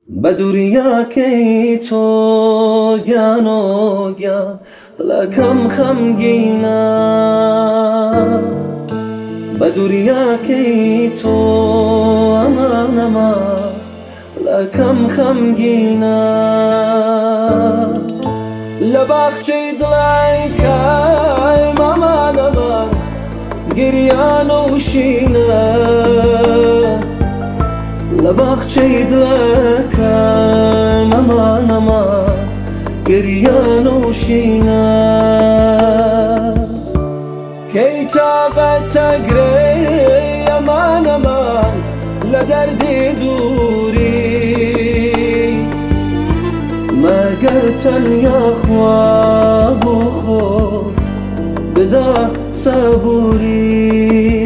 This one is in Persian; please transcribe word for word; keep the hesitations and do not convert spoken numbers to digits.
بدوریاکی تو گیانو گیان دلکم خمگینه بدوریاکی تو امان امان دلکم خمگینه لباخچه دلای کایم امان امان گریان و شینه لباخچه دلکم امان امان گریان و شینه کی طاقت اگری امان امان لدردی دوری مگر تنیا خواب و خود بدا صبوری